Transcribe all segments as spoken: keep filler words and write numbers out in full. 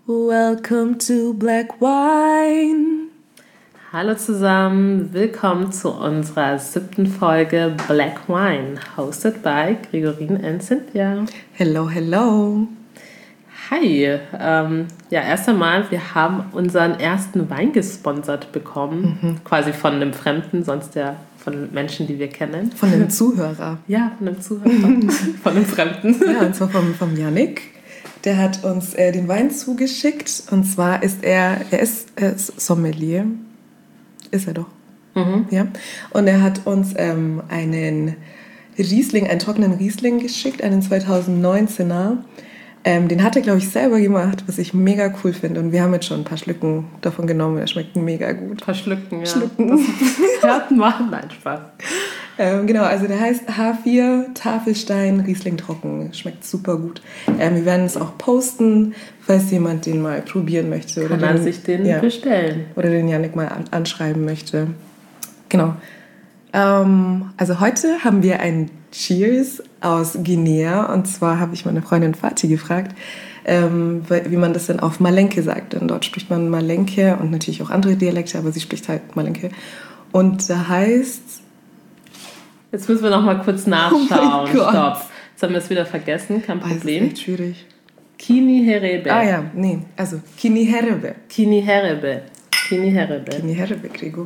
Welcome to Black Wine. Hallo zusammen, willkommen zu unserer siebten Folge Black Wine, hosted by Gregorine and Cynthia. Hello, hello. Hi, ähm, ja, erst einmal, wir haben unseren ersten Wein gesponsert bekommen, mhm. quasi von einem Fremden, sonst ja von Menschen, die wir kennen. Von einem Zuhörer. Ja, von einem Zuhörer, von einem Fremden. Ja, und zwar vom, vom Yannick. Der hat uns äh, den Wein zugeschickt und zwar ist er, er ist, er ist Sommelier, ist er doch, mhm. ja. Und er hat uns ähm, einen Riesling, einen trockenen Riesling geschickt, einen zweitausendneunzehner. Ähm, den hat er, glaube ich, selber gemacht, was ich mega cool finde. Und wir haben jetzt schon ein paar Schlücken davon genommen. Er schmeckt mega gut. Ein paar Schlücken, ja. Schlücken. Das hört man. Nein, Spaß. Ähm, genau, also der heißt H vier Tafelstein Riesling Trocken. Schmeckt super gut. Ähm, wir werden es auch posten, falls jemand den mal probieren möchte. Kann oder er den, sich den ja, bestellen. Oder den Yannick mal an, anschreiben möchte. Genau. Ähm, also heute haben wir ein Cheers aus Guinea. Und zwar habe ich meine Freundin Fatih gefragt, ähm, wie man das denn auf Malenke sagt. Denn dort spricht man Malenke und natürlich auch andere Dialekte, aber sie spricht halt Malenke. Und da heißt... Jetzt müssen wir noch mal kurz nachschauen. Oh Stopp. Jetzt haben wir es wieder vergessen, kein Problem. Oh, das ist echt schwierig. Kini Herebe. Ah ja, nee, also Kini Herebe. Kini Herebe. Kini Herebe. Kini Herebe, Gregor.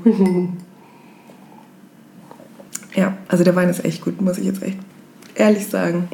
Ja, also der Wein ist echt gut, muss ich jetzt echt ehrlich sagen.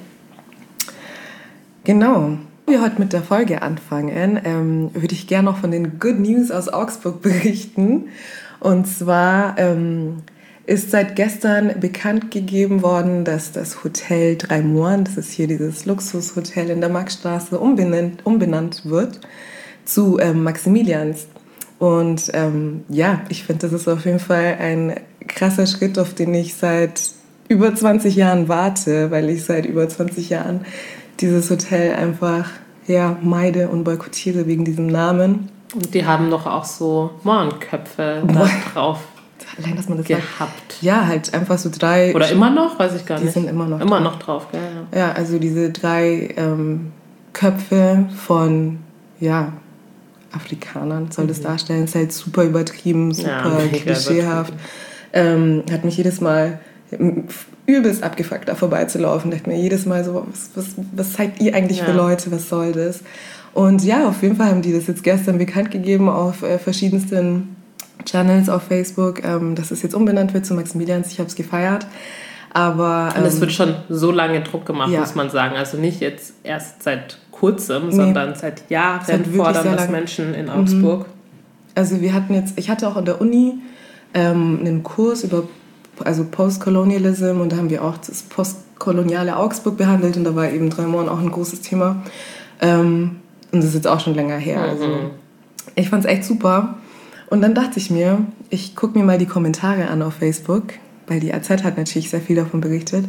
Genau. Bevor wir heute mit der Folge anfangen, ähm, würde ich gerne noch von den Good News aus Augsburg berichten. Und zwar ähm, ist seit gestern bekannt gegeben worden, dass das Hotel Drei Mohren, das ist hier dieses Luxushotel in der Marktstraße, umbenannt, umbenannt wird zu ähm, Maximilians. Und ähm, ja, ich finde, das ist auf jeden Fall ein krasser Schritt, auf den ich seit über zwanzig Jahren warte, weil ich seit über zwanzig Jahren dieses Hotel einfach ja, meide und boykottiere wegen diesem Namen. Und die haben doch auch so Mohrenköpfe da drauf. Allein, dass man das gehabt. Sagt. Ja, halt einfach so drei... Oder immer noch? Weiß ich gar die nicht. Die sind immer noch Immer drauf. noch drauf, gell? Ja. Ja, also diese drei ähm, Köpfe von, ja, Afrikanern soll mhm. das darstellen. Ist halt super übertrieben, super ja, klischeehaft. Ähm, hat mich jedes Mal übelst abgefuckt, da vorbeizulaufen. Dachte mir jedes Mal so, was, was, was seid ihr eigentlich ja. für Leute? Was soll das? Und ja, auf jeden Fall haben die das jetzt gestern bekannt gegeben auf äh, verschiedensten Channels auf Facebook, ähm, dass es jetzt umbenannt wird zu Maximilians. Ich habe es gefeiert. Aber, ähm, und es wird schon so lange Druck gemacht, ja. muss man sagen. Also nicht jetzt erst seit kurzem, nee. sondern seit Jahren fordern das Menschen in Augsburg. Also wir hatten jetzt, ich hatte auch an der Uni ähm, einen Kurs über also Postcolonialism und da haben wir auch das postkoloniale Augsburg behandelt und da war eben Drei Mohren auch ein großes Thema. Ähm, und das ist jetzt auch schon länger her. Mhm. Also ich fand es echt super. Und dann dachte ich mir, ich gucke mir mal die Kommentare an auf Facebook, weil die A Z hat natürlich sehr viel davon berichtet.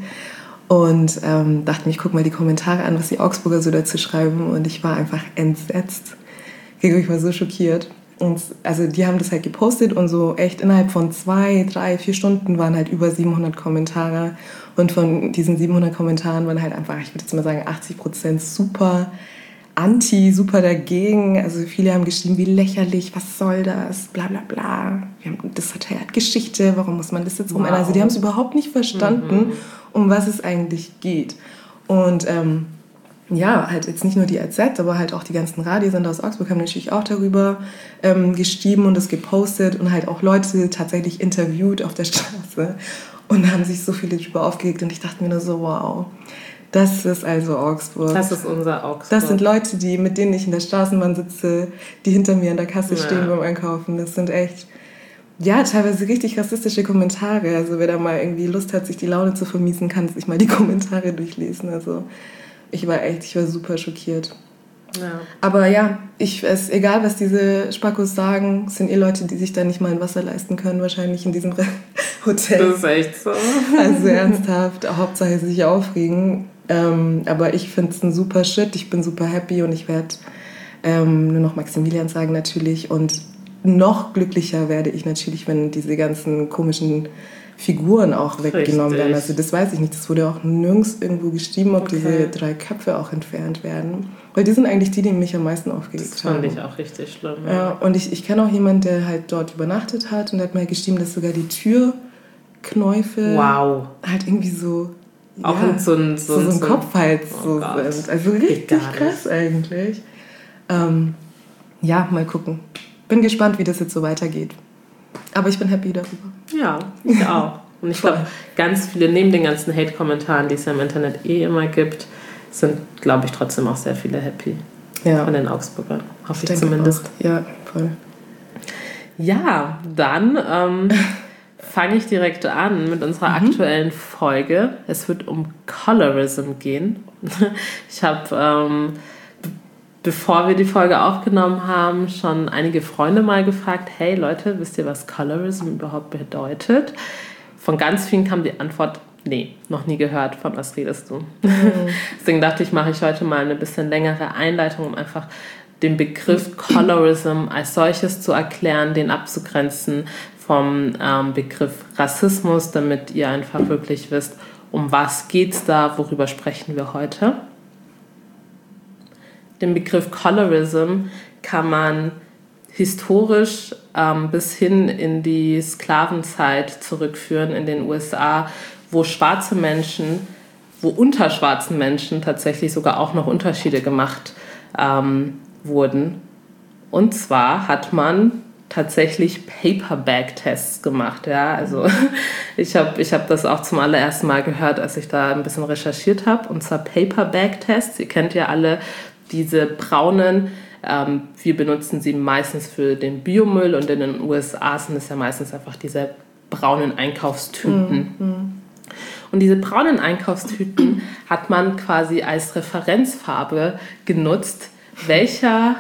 Und ähm, dachte mir, ich gucke mal die Kommentare an, was die Augsburger so dazu schreiben. Und ich war einfach entsetzt. Ich war so schockiert. Und also die haben das halt gepostet und so echt innerhalb von zwei, drei, vier Stunden waren halt über siebenhundert Kommentare. Und von diesen siebenhundert Kommentaren waren halt einfach, ich würde jetzt mal sagen, achtzig Prozent super anti, super dagegen. Also viele haben geschrieben, wie lächerlich, was soll das, bla bla bla. Wir haben, das Hotel hat Geschichte, warum muss man das jetzt umändern? Wow. Also die haben es überhaupt nicht verstanden, mhm. um was es eigentlich geht. Und ähm, ja, halt jetzt nicht nur die A Z, aber halt auch die ganzen Radiosender aus Augsburg haben natürlich auch darüber ähm, geschrieben und es gepostet und halt auch Leute tatsächlich interviewt auf der Straße und haben sich so viele darüber aufgeregt und ich dachte mir nur so, wow, das ist also Augsburg. Das ist unser Augsburg. Das sind Leute, die, mit denen ich in der Straßenbahn sitze, die hinter mir an der Kasse ja. stehen beim Einkaufen. Das sind echt, ja, teilweise richtig rassistische Kommentare. Also wer da mal irgendwie Lust hat, sich die Laune zu vermiesen, kann sich mal die Kommentare durchlesen. Also ich war echt, ich war super schockiert. Ja. Aber ja, ich, es ist egal, was diese Spackos sagen, es sind eh Leute, die sich da nicht mal ein Wasser leisten können, wahrscheinlich in diesem Hotel. Das ist echt so. Also ernsthaft, Hauptsache sich aufregen. Ähm, aber ich finde es ein super Shit, ich bin super happy und ich werde ähm, nur noch Maximilian sagen natürlich. Und noch glücklicher werde ich natürlich, wenn diese ganzen komischen Figuren auch weggenommen Richtig. werden. Also das weiß ich nicht. Das wurde auch nirgends irgendwo geschrieben, ob okay. diese drei Köpfe auch entfernt werden. Weil die sind eigentlich die, die mich am meisten aufgeregt haben. Das fand haben. ich auch richtig schlimm. Ja, ja und ich, ich kenne auch jemanden, der halt dort übernachtet hat und der hat mal geschrieben, dass sogar die Türknäufe wow. halt irgendwie so... Auch ja, so ein, so, so, so ein Kopf halt oh so Gott. sind. Also richtig krass eigentlich. Ähm, ja, mal gucken. Bin gespannt, wie das jetzt so weitergeht. Aber ich bin happy darüber. Ja, ich auch. Und ich glaube, ganz viele, neben den ganzen Hate-Kommentaren, die es ja im Internet eh immer gibt, sind, glaube ich, trotzdem auch sehr viele happy ja. von den Augsburgern. Hoffe ich, ich zumindest. Auch. Ja, voll. Ja, dann ähm, fange ich direkt an mit unserer mhm. aktuellen Folge. Es wird um Colorism gehen. Ich habe... Ähm, bevor wir die Folge aufgenommen haben, schon einige Freunde mal gefragt, hey Leute, wisst ihr, was Colorism überhaupt bedeutet? Von ganz vielen kam die Antwort, nee, noch nie gehört, von was redest du? Mhm. Deswegen dachte ich, mache ich heute mal eine bisschen längere Einleitung, um einfach den Begriff Colorism als solches zu erklären, den abzugrenzen vom ähm, Begriff Rassismus, damit ihr einfach wirklich wisst, um was geht's da, worüber sprechen wir heute. Den Begriff Colorism kann man historisch ähm, bis hin in die Sklavenzeit zurückführen in den U S A, wo schwarze Menschen, wo unter schwarzen Menschen tatsächlich sogar auch noch Unterschiede gemacht ähm, wurden. Und zwar hat man tatsächlich Paper-Bag-Tests gemacht. Ja? Also ich habe ich hab das auch zum allerersten Mal gehört, als ich da ein bisschen recherchiert habe. Und zwar Paper-Bag-Tests. Ihr kennt ja alle diese braunen, ähm, wir benutzen sie meistens für den Biomüll und in den U S A sind es ja meistens einfach diese braunen Einkaufstüten. Mhm. Und diese braunen Einkaufstüten hat man quasi als Referenzfarbe genutzt, welcher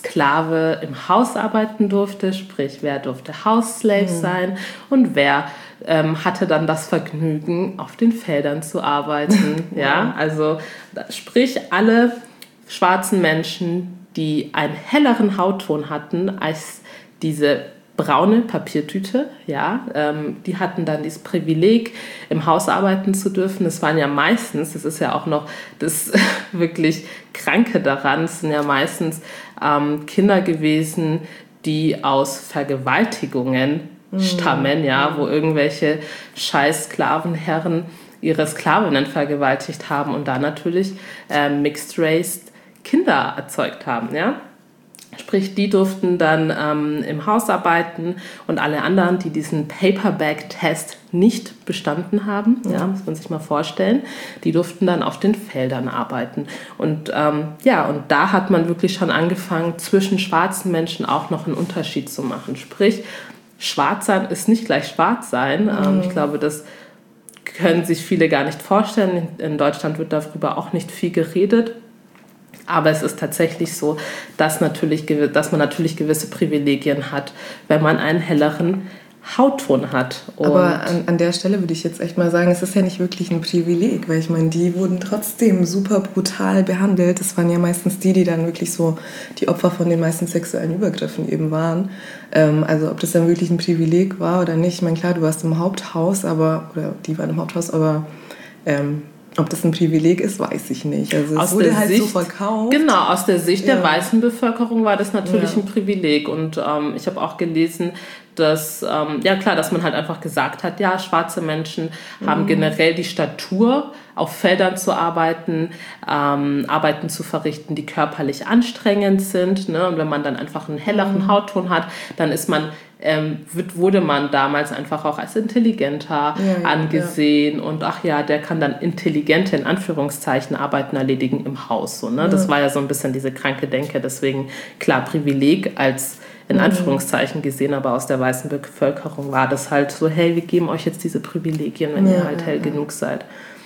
Sklave im Haus arbeiten durfte, sprich wer durfte House-Slave mhm. sein und wer ähm, hatte dann das Vergnügen, auf den Feldern zu arbeiten. Ja, also sprich alle schwarzen Menschen, die einen helleren Hautton hatten als diese braune Papiertüte, ja, ähm, die hatten dann dieses Privileg, im Haus arbeiten zu dürfen. Das waren ja meistens, das ist ja auch noch das wirklich Kranke daran, es sind ja meistens ähm, Kinder gewesen, die aus Vergewaltigungen mhm. stammen, ja, wo irgendwelche scheiß Sklavenherren ihre Sklavinnen vergewaltigt haben und da natürlich äh, Mixed-Race Kinder erzeugt haben, ja. Sprich, die durften dann ähm, im Haus arbeiten und alle anderen, die diesen Paper-Bag-Test nicht bestanden haben, ja, muss man sich mal vorstellen, die durften dann auf den Feldern arbeiten. Und ähm, ja, und da hat man wirklich schon angefangen, zwischen schwarzen Menschen auch noch einen Unterschied zu machen. Sprich, schwarz sein ist nicht gleich schwarz sein. Mhm. Ähm, ich glaube, das können sich viele gar nicht vorstellen. In Deutschland wird darüber auch nicht viel geredet. Aber es ist tatsächlich so, dass, natürlich, dass man natürlich gewisse Privilegien hat, wenn man einen helleren Hautton hat. Und aber an, an der Stelle würde ich jetzt echt mal sagen, es ist ja nicht wirklich ein Privileg, weil ich meine, die wurden trotzdem super brutal behandelt. Das waren ja meistens die, die dann wirklich so die Opfer von den meisten sexuellen Übergriffen eben waren. Ähm, also ob das dann wirklich ein Privileg war oder nicht. Ich meine, klar, du warst im Haupthaus, aber oder die waren im Haupthaus, aber ähm, ob das ein Privileg ist, weiß ich nicht. Also es aus wurde der halt Sicht, so verkauft. Genau, aus der Sicht ja. der weißen Bevölkerung war das natürlich ja. ein Privileg. Und ähm, ich habe auch gelesen, dass, ähm, ja klar, dass man halt einfach gesagt hat, ja, schwarze Menschen mhm. haben generell die Statur, auf Feldern zu arbeiten, ähm, Arbeiten zu verrichten, die körperlich anstrengend sind. Ne? Und wenn man dann einfach einen helleren mhm. Hautton hat, dann ist man Ähm, wird, wurde man damals einfach auch als intelligenter ja, ja, angesehen ja. und ach ja, der kann dann intelligente, in Anführungszeichen, Arbeiten erledigen im Haus. So, ne? Ja. Das war ja so ein bisschen diese kranke Denke, deswegen klar, Privileg als in mhm. Anführungszeichen gesehen, aber aus der weißen Bevölkerung war das halt so, hey, wir geben euch jetzt diese Privilegien, wenn ja, ihr halt hell ja. genug seid.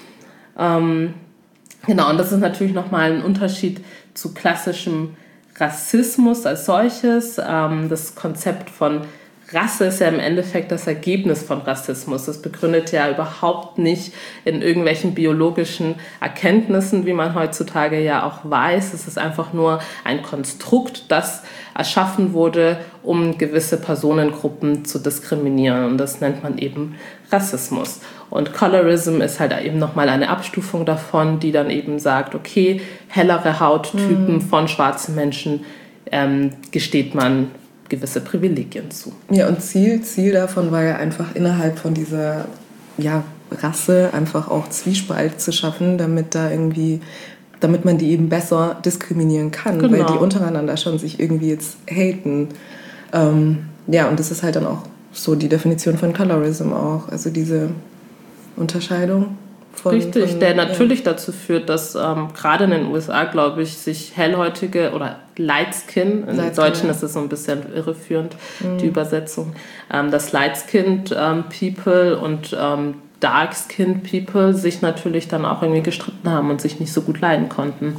Ähm, genau, und das ist natürlich nochmal ein Unterschied zu klassischem Rassismus als solches, ähm, das Konzept von Rasse ist ja im Endeffekt das Ergebnis von Rassismus. Das begründet ja überhaupt nicht in irgendwelchen biologischen Erkenntnissen, wie man heutzutage ja auch weiß. Es ist einfach nur ein Konstrukt, das erschaffen wurde, um gewisse Personengruppen zu diskriminieren. Und das nennt man eben Rassismus. Und Colorism ist halt eben nochmal eine Abstufung davon, die dann eben sagt, okay, hellere Hauttypen mhm. von schwarzen Menschen ähm, gesteht man gewisse Privilegien zu. Ja, und Ziel, Ziel davon war ja einfach innerhalb von dieser ja, Rasse einfach auch Zwiespalt zu schaffen, damit da irgendwie, damit man die eben besser diskriminieren kann, genau. weil die untereinander schon sich irgendwie jetzt haten. Ähm, ja, und das ist halt dann auch so die Definition von Colorism auch, also diese Unterscheidung. Von, Richtig, von, der natürlich ja. dazu führt, dass ähm, gerade in den U S A, glaube ich, sich hellhäutige oder Light Skin, im Light Deutschen ja. ist es so ein bisschen irreführend, mhm. die Übersetzung, ähm, dass Light Skinned ähm, People und ähm, Dark Skinned People sich natürlich dann auch irgendwie gestritten haben und sich nicht so gut leiden konnten.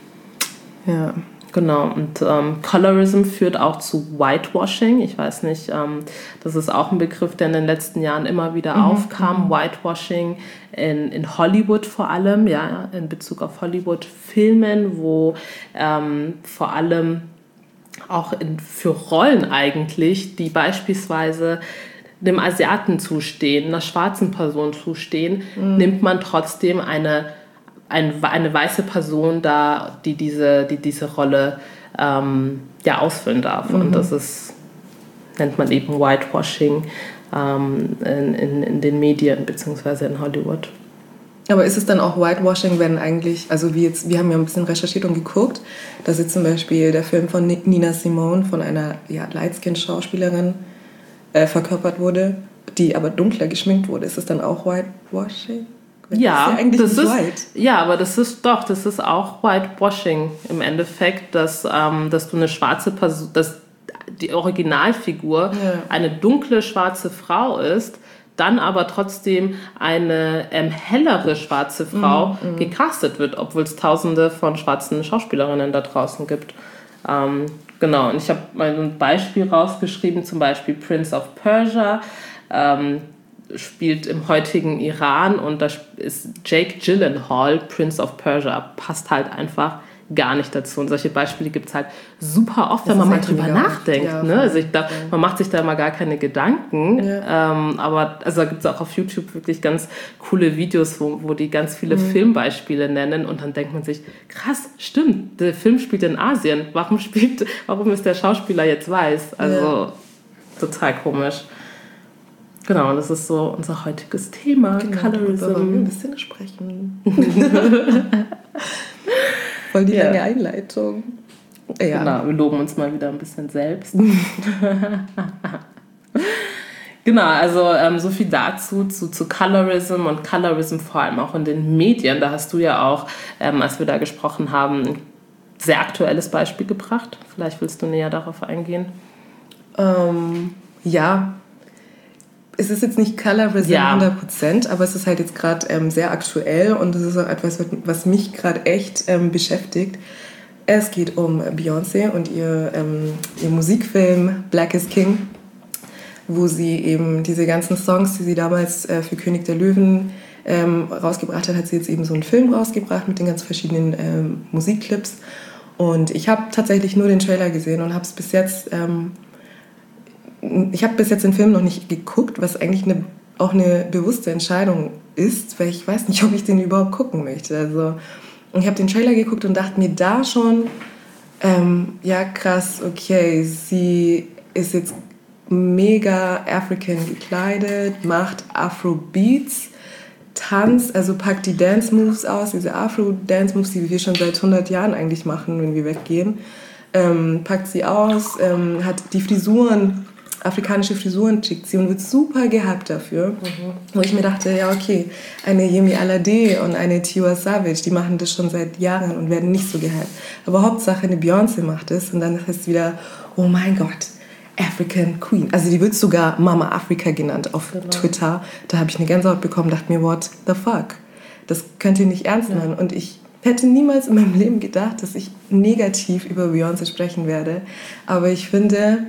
Ja. Genau, und ähm, Colorism führt auch zu Whitewashing. Ich weiß nicht, ähm, das ist auch ein Begriff, der in den letzten Jahren immer wieder mhm. aufkam. Whitewashing in, in Hollywood vor allem, ja, in Bezug auf Hollywood-Filmen, wo ähm, vor allem auch in, für Rollen eigentlich, die beispielsweise dem Asiaten zustehen, einer schwarzen Person zustehen, mhm. nimmt man trotzdem eine Ein, eine weiße Person da, die diese, die diese Rolle ähm, ja, ausfüllen darf. Mhm. Und das ist, nennt man eben Whitewashing ähm, in, in, in den Medien bzw. in Hollywood. Aber ist es dann auch Whitewashing, wenn eigentlich, also wir, jetzt, wir haben ja ein bisschen recherchiert und geguckt, dass jetzt zum Beispiel der Film von Nina Simone von einer ja, Lightskin-Schauspielerin äh, verkörpert wurde, die aber dunkler geschminkt wurde. Ist es dann auch Whitewashing? Ja, das ist, das ist ja, aber das ist doch, das ist auch Whitewashing im Endeffekt, dass, ähm, dass du eine schwarze Person, dass die Originalfigur ja. eine dunkle schwarze Frau ist, dann aber trotzdem eine ähm, hellere schwarze Frau mhm, gecastet wird, obwohl es tausende von schwarzen Schauspielerinnen da draußen gibt. Ähm, genau, und ich habe mal ein Beispiel rausgeschrieben, zum Beispiel Prince of Persia, ähm, spielt im heutigen Iran und da ist Jake Gyllenhaal, Prince of Persia, passt halt einfach gar nicht dazu. Und solche Beispiele gibt es halt super oft, wenn man mal drüber nachdenkt. Ja, ne? Also ich glaub, man macht sich da immer gar keine Gedanken. Ja. Ähm, aber also da gibt es auch auf YouTube wirklich ganz coole Videos, wo, wo die ganz viele mhm. Filmbeispiele nennen und dann denkt man sich, krass, stimmt, der Film spielt in Asien. Warum spielt, warum ist der Schauspieler jetzt weiß? Also ja. total komisch. Genau, das ist so unser heutiges Thema, genau, Colorism. Darüber wollen wir ein bisschen sprechen. Voll die ja. lange Einleitung. Ja. Genau, wir loben uns mal wieder ein bisschen selbst. Genau, also ähm, so viel dazu, zu, zu Colorism und Colorism vor allem auch in den Medien. Da hast du ja auch, ähm, als wir da gesprochen haben, ein sehr aktuelles Beispiel gebracht. Vielleicht willst du näher darauf eingehen. Ähm, ja, es ist jetzt nicht Colorism ja. hundert Prozent, aber es ist halt jetzt gerade ähm, sehr aktuell und das ist auch etwas, was mich gerade echt ähm, beschäftigt. Es geht um Beyoncé und ihr, ähm, ihr Musikfilm Black is King, wo sie eben diese ganzen Songs, die sie damals äh, für König der Löwen ähm, rausgebracht hat, hat sie jetzt eben so einen Film rausgebracht mit den ganz verschiedenen ähm, Musikclips. Und ich habe tatsächlich nur den Trailer gesehen und habe es bis jetzt... Ähm, Ich habe bis jetzt den Film noch nicht geguckt, was eigentlich eine, auch eine bewusste Entscheidung ist, weil ich weiß nicht, ob ich den überhaupt gucken möchte. Also, ich habe den Trailer geguckt und dachte mir da schon, ähm, ja krass, okay, sie ist jetzt mega African gekleidet, macht Afro-Beats, tanzt, also packt die Dance-Moves aus, diese Afro-Dance-Moves, die wir schon seit hundert Jahren eigentlich machen, wenn wir weggehen, ähm, packt sie aus, ähm, hat die Frisuren, afrikanische Frisuren schickt sie und wird super gehypt dafür. Mhm. Wo ich mir dachte, ja okay, eine Yemi Alade und eine Tiwa Savage, die machen das schon seit Jahren und werden nicht so gehypt. Aber Hauptsache eine Beyoncé macht es und dann heißt es wieder, oh mein Gott, African Queen. Also die wird sogar Mama Africa genannt auf genau. Twitter. Da habe ich eine Gänsehaut bekommen, dachte mir, what the fuck? Das könnt ihr nicht ernst meinen. Ja. Und ich hätte niemals in meinem Leben gedacht, dass ich negativ über Beyoncé sprechen werde. Aber ich finde...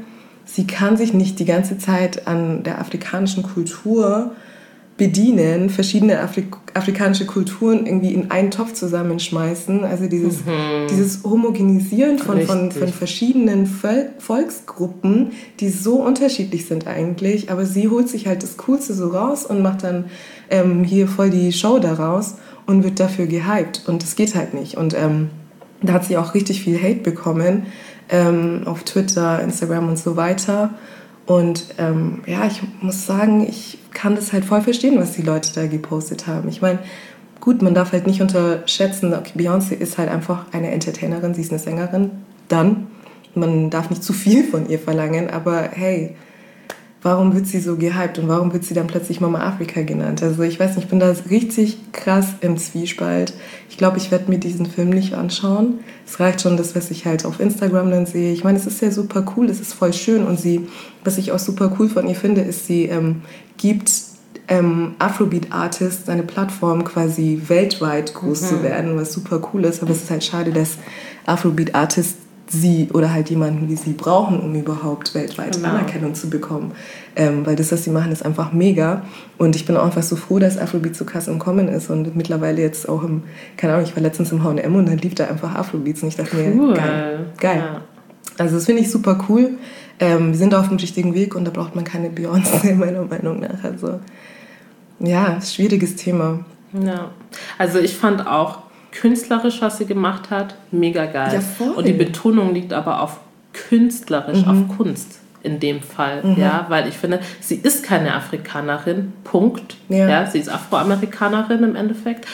sie kann sich nicht die ganze Zeit an der afrikanischen Kultur bedienen, verschiedene Afri- afrikanische Kulturen irgendwie in einen Topf zusammenschmeißen. Also dieses, mhm. dieses Homogenisieren von, von, von verschiedenen Vol- Volksgruppen, die so unterschiedlich sind eigentlich, aber sie holt sich halt das Coolste so raus und macht dann ähm, hier voll die Show daraus und wird dafür gehypt. Und das geht halt nicht. Und ähm, da hat sie auch richtig viel Hate bekommen ähm, auf Twitter, Instagram und so weiter. Und ähm, ja, ich muss sagen, ich kann das halt voll verstehen, was die Leute da gepostet haben. Ich meine, gut, man darf halt nicht unterschätzen, okay, Beyoncé ist halt einfach eine Entertainerin, sie ist eine Sängerin, dann. Man darf nicht zu viel von ihr verlangen, aber hey, warum wird sie so gehypt und warum wird sie dann plötzlich Mama Afrika genannt? Also ich weiß nicht, ich bin da richtig krass im Zwiespalt. Ich glaube, ich werde mir diesen Film nicht anschauen. Es reicht schon das, was ich halt auf Instagram dann sehe. Ich meine, es ist ja super cool, es ist voll schön und sie, was ich auch super cool von ihr finde, ist, sie ähm, gibt ähm, Afrobeat-Artists eine Plattform, quasi weltweit groß mhm. zu werden, was super cool ist. Aber es ist halt schade, dass Afrobeat-Artists sie oder halt jemanden wie sie brauchen, um überhaupt weltweit genau. Anerkennung zu bekommen. Ähm, weil das, was sie machen, ist einfach mega. Und ich bin auch einfach so froh, dass Afrobeat so krass im Kommen ist und mittlerweile jetzt auch im, keine Ahnung, ich war letztens im H und M und dann lief da einfach Afrobeats und ich dachte cool. mir, geil, geil. Ja. Also das finde ich super cool. Ähm, wir sind auf dem richtigen Weg und da braucht man keine Beyoncé, meiner Meinung nach. Also ja, schwieriges Thema. Ja, also ich fand auch künstlerisch, was sie gemacht hat, mega geil. Ja, voll. Und die Betonung liegt aber auf künstlerisch, mhm. auf Kunst in dem Fall. Mhm. Ja, weil ich finde, sie ist keine Afrikanerin, Punkt. Ja. Ja, sie ist Afroamerikanerin im Endeffekt.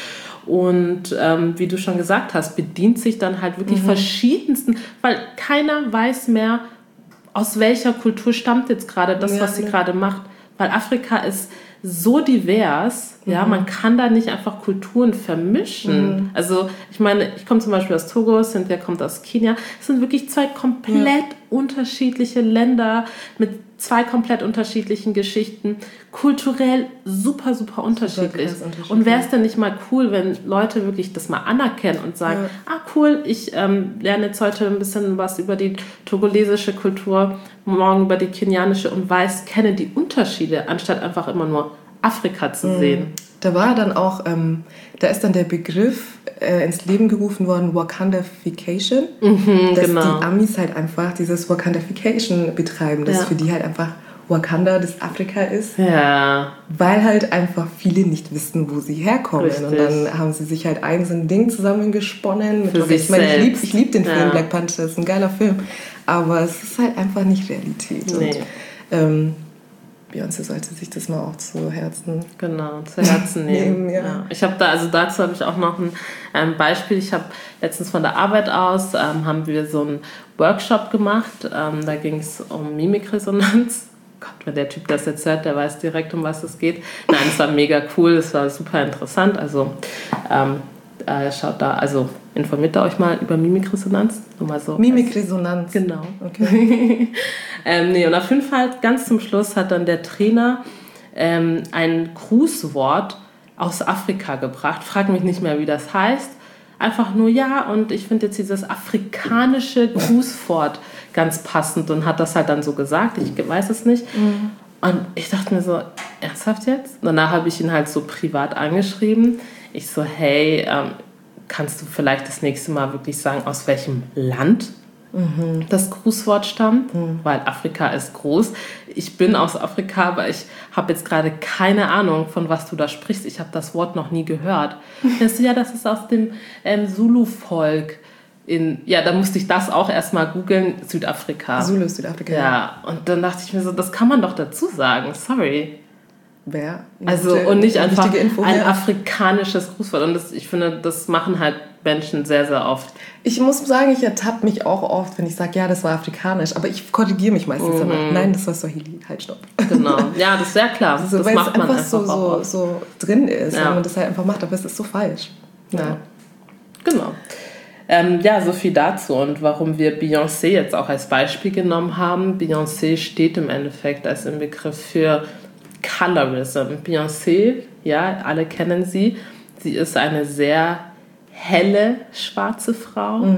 Und ähm, wie du schon gesagt hast, bedient sich dann halt wirklich mhm. verschiedensten, weil keiner weiß mehr, aus welcher Kultur stammt jetzt gerade das, ja, was sie ja. gerade macht. Weil Afrika ist so divers, mhm. ja, man kann da nicht einfach Kulturen vermischen. Mhm. Also ich meine, ich komme zum Beispiel aus Togo, Cynthia kommt aus Kenia. Es sind wirklich zwei komplett ja. unterschiedliche Länder mit zwei komplett unterschiedlichen Geschichten, kulturell super, super unterschiedlich. Super unterschiedlich. Und wäre es denn nicht mal cool, wenn Leute wirklich das mal anerkennen und sagen, ja. ah cool, ich ähm, lerne jetzt heute ein bisschen was über die togolesische Kultur, morgen über die kenianische und weiß, kenne die Unterschiede, anstatt einfach immer nur Afrika zu mhm. sehen. Da war dann auch, ähm, da ist dann der Begriff äh, ins Leben gerufen worden, Wakandafication. Mhm, dass genau. die Amis halt einfach dieses Wakandafication betreiben, dass ja. für die halt einfach Wakanda das Afrika ist. Ja. Weil halt einfach viele nicht wissen, wo sie herkommen. Richtig. Und dann haben sie sich halt ein so ein Ding zusammengesponnen. Für sich ich meine, ich liebe ich lieb den ja. Film Black Panther, das ist ein geiler Film. Aber es ist halt einfach nicht Realität. Nee. Und, ähm, Beyoncé sollte sich das mal auch zu Herzen genau zu Herzen nehmen. nehmen ja. Ja. Ich habe da also dazu habe ich auch noch ein ähm, Beispiel. Ich habe letztens von der Arbeit aus ähm, haben wir so einen Workshop gemacht. Ähm, da ging es um Mimikresonanz. Gott, wenn der Typ das jetzt hört, der weiß direkt, um was es geht. Nein, es war mega cool, es war super interessant. Also ähm, äh, schaut da, also informiert da euch mal über Mimikresonanz. Nur mal so. Mimikresonanz. Genau. Okay. ähm, nee, und auf jeden Fall ganz zum Schluss hat dann der Trainer ähm, ein Grußwort aus Afrika gebracht. Frag mich nicht mehr, wie das heißt. Einfach nur ja, und ich finde jetzt dieses afrikanische Grußwort ganz passend und hat das halt dann so gesagt. Ich weiß es nicht. Mhm. Und ich dachte mir so, ernsthaft jetzt? Danach habe ich ihn halt so privat angeschrieben. Ich so, hey, ähm, kannst du vielleicht das nächste Mal wirklich sagen, aus welchem Land mhm. das Grußwort stammt? Mhm. Weil Afrika ist groß. Ich bin aus Afrika, aber ich habe jetzt gerade keine Ahnung, von was du da sprichst. Ich habe das Wort noch nie gehört. Das ist ja, das ist aus dem ähm, Zulu-Volk. In, ja, da musste ich das auch erstmal googeln, Südafrika. Zulu, Südafrika. Ja, und dann dachte ich mir so, das kann man doch dazu sagen, sorry. Wer? Also, gute, und nicht einfach Info, ein ja. afrikanisches Grußwort. Und das, ich finde, das machen halt Menschen sehr, sehr oft. Ich muss sagen, ich ertappe mich auch oft, wenn ich sage, ja, das war afrikanisch. Aber ich korrigiere mich meistens mhm. danach. Nein, das war Swahili. Halt, stopp. Genau. Ja, das ist sehr klar. Also, das weil macht es man einfach, einfach so, so, so drin ist, ja. wenn man das halt einfach macht. Aber es ist so falsch. Ja. Ja. Genau. Ähm, ja, so viel dazu und warum wir Beyoncé jetzt auch als Beispiel genommen haben. Beyoncé steht im Endeffekt als ein Begriff für Colorism. Beyoncé, ja, alle kennen sie. Sie ist eine sehr helle schwarze Frau. Mhm.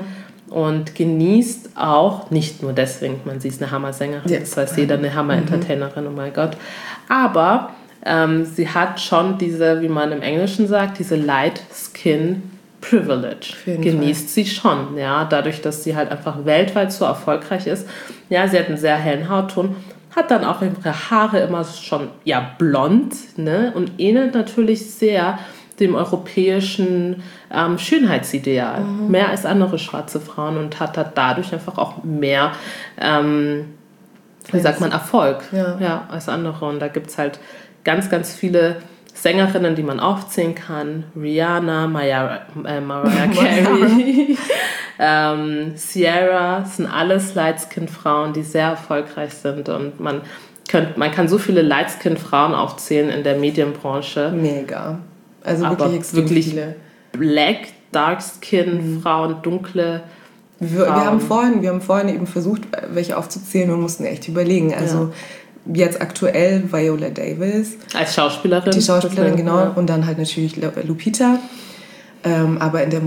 und genießt auch, nicht nur deswegen, man sie ist eine Hammer-Sängerin, ja. Das heißt jeder eine Hammer-Entertainerin, oh mein Gott, aber ähm, sie hat schon diese, wie man im Englischen sagt, diese Light Skin Privilege, genießt Fall. Sie schon, ja, dadurch, dass sie halt einfach weltweit so erfolgreich ist. Ja, sie hat einen sehr hellen Hautton, hat dann auch ihre Haare immer schon, ja, blond, ne, und ähnelt natürlich sehr dem europäischen ähm, Schönheitsideal, mhm. mehr als andere schwarze Frauen und hat, hat dadurch einfach auch mehr, ähm, wie sagt man, Erfolg, ja. Ja, als andere. Und da gibt es halt ganz, ganz viele Sängerinnen, die man aufzählen kann. Rihanna, Mariah, äh, Mariah Carey, ähm, Ciara, sind alles Light-Skin-Frauen, die sehr erfolgreich sind. Und man, könnt, man kann so viele Light-Skin-Frauen aufzählen in der Medienbranche. Mega. Also aber wirklich extrem wirklich viele. Black, Dark-Skin-Frauen, dunkle wir, Frauen. Wir haben, vorhin, wir haben vorhin eben versucht, welche aufzuzählen. Wir mussten echt überlegen. Also ja. Jetzt aktuell Viola Davis. Als Schauspielerin. Die Schauspielerin, genau. Ja. Und dann halt natürlich Lupita. Ähm, aber in der